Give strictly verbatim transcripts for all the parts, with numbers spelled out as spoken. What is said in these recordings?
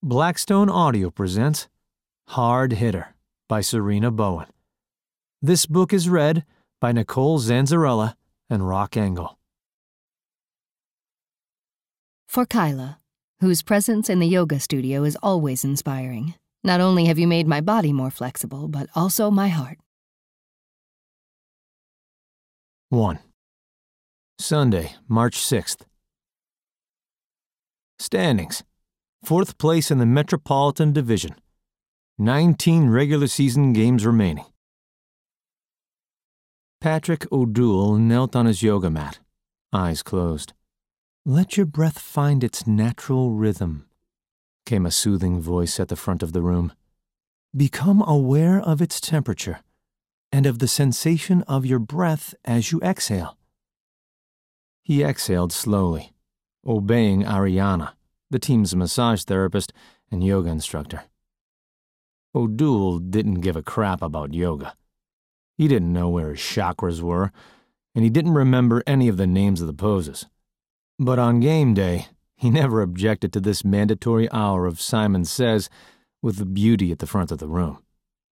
Blackstone Audio presents Hard Hitter by Serena Bowen. This book is read by Nicole Zanzarella and Rock Engel. For Kyla, whose presence in the yoga studio is always inspiring, not only have you made my body more flexible, but also my heart. one. Sunday, March sixth. Standings. Fourth place in the Metropolitan Division. nineteen regular season games remaining. Patrick O'Doul knelt on his yoga mat, eyes closed. "Let your breath find its natural rhythm," came a soothing voice at the front of the room. "Become aware of its temperature and of the sensation of your breath as you exhale." He exhaled slowly, obeying Ariana, the team's massage therapist and yoga instructor. O'Doul didn't give a crap about yoga. He didn't know where his chakras were, and he didn't remember any of the names of the poses. But on game day, he never objected to this mandatory hour of Simon Says with the beauty at the front of the room.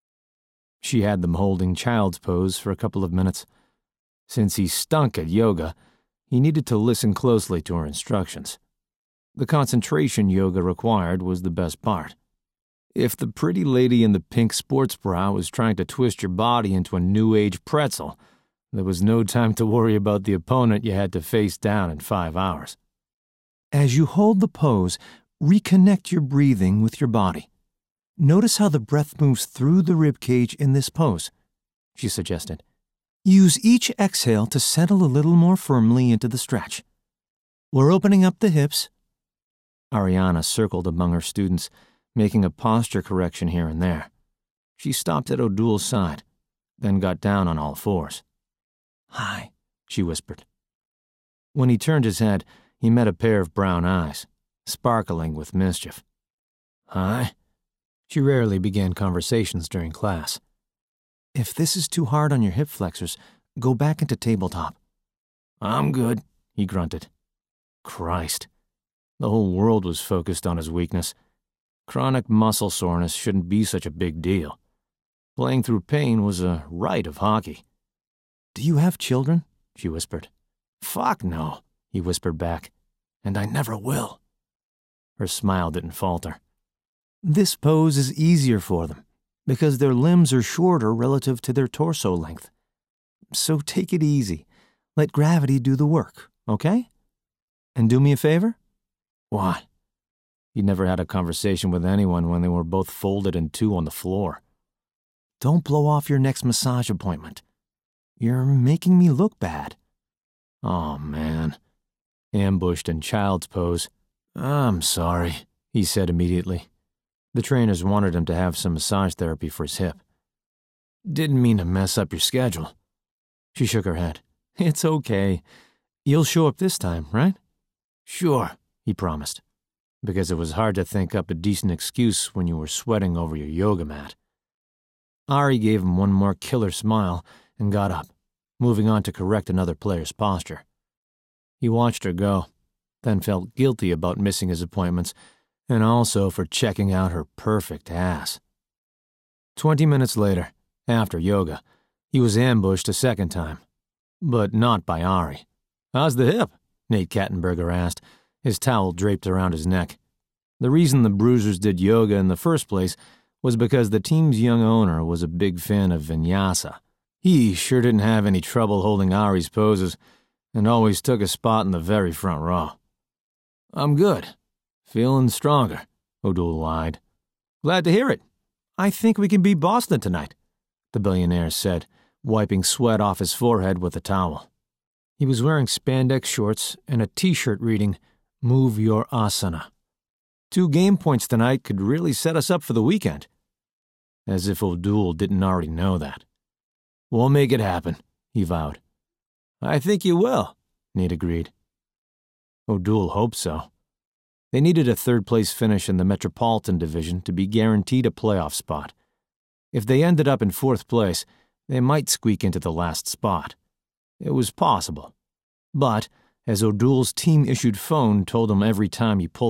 She had them holding child's pose for a couple of minutes. Since he stunk at yoga, he needed to listen closely to her instructions. The concentration yoga required was the best part. If the pretty lady in the pink sports bra was trying to twist your body into a new age pretzel, there was no time to worry about the opponent you had to face down in five hours. As you hold the pose, reconnect your breathing with your body. Notice how the breath moves through the ribcage in this pose, she suggested. Use each exhale to settle a little more firmly into the stretch. We're opening up the hips. Ariana circled among her students, making a posture correction here and there. She stopped at O'Doul's side, then got down on all fours. "Hi," she whispered. When he turned his head, he met a pair of brown eyes, sparkling with mischief. "Hi." She rarely began conversations during class. "If this is too hard on your hip flexors, go back into tabletop." "I'm good," he grunted. Christ. The whole world was focused on his weakness. Chronic muscle soreness shouldn't be such a big deal. Playing through pain was a rite of hockey. "Do you have children?" she whispered. "Fuck no," he whispered back. "And I never will." Her smile didn't falter. "This pose is easier for them, because their limbs are shorter relative to their torso length. So take it easy. Let gravity do the work, okay? And do me a favor?" "What?" He never had a conversation with anyone when they were both folded in two on the floor. "Don't blow off your next massage appointment. You're making me look bad." "Oh, man." Ambushed in child's pose. "I'm sorry," he said immediately. The trainers wanted him to have some massage therapy for his hip. "Didn't mean to mess up your schedule." She shook her head. "It's okay. You'll show up this time, right?" "Sure," he promised, because it was hard to think up a decent excuse when you were sweating over your yoga mat. Ari gave him one more killer smile and got up, moving on to correct another player's posture. He watched her go, then felt guilty about missing his appointments and also for checking out her perfect ass. Twenty minutes later, after yoga, he was ambushed a second time, but not by Ari. "How's the hip?" Nate Kattenberger asked, his towel draped around his neck. The reason the Bruisers did yoga in the first place was because the team's young owner was a big fan of vinyasa. He sure didn't have any trouble holding Ari's poses and always took a spot in the very front row. "I'm good. Feeling stronger," O'Doul lied. "Glad to hear it. I think we can beat Boston tonight," the billionaire said, wiping sweat off his forehead with a towel. He was wearing spandex shorts and a t-shirt reading, "Move your asana." Two game points tonight could really set us up for the weekend. As if O'Doul didn't already know that. "We'll make it happen," he vowed. "I think you will," Nate agreed. O'Doul hoped so. They needed a third-place finish in the Metropolitan Division to be guaranteed a playoff spot. If they ended up in fourth place, they might squeak into the last spot. It was possible. But, as O'Doul's team-issued phone told him every time he pulled